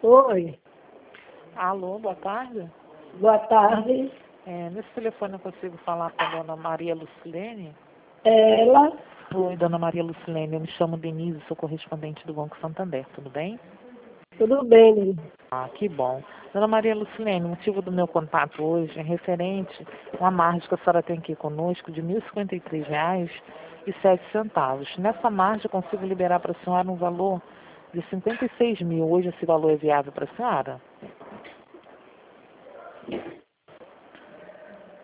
Oi, Alô, boa tarde. boa tarde. Nesse telefone eu consigo falar com a dona Maria Lucilene? Ela, Oi, dona Maria Lucilene, eu me chamo Denise, sou correspondente do Banco Santander, tudo bem? tudo bem? Ah, que bom. Dona Maria Lucilene, o motivo do meu contato hoje é referente a uma margem que a senhora tem aqui conosco de R$ 1.053,07. Nessa margem eu consigo liberar para a senhora um valor de 56 mil. Hoje esse valor é viável para a senhora?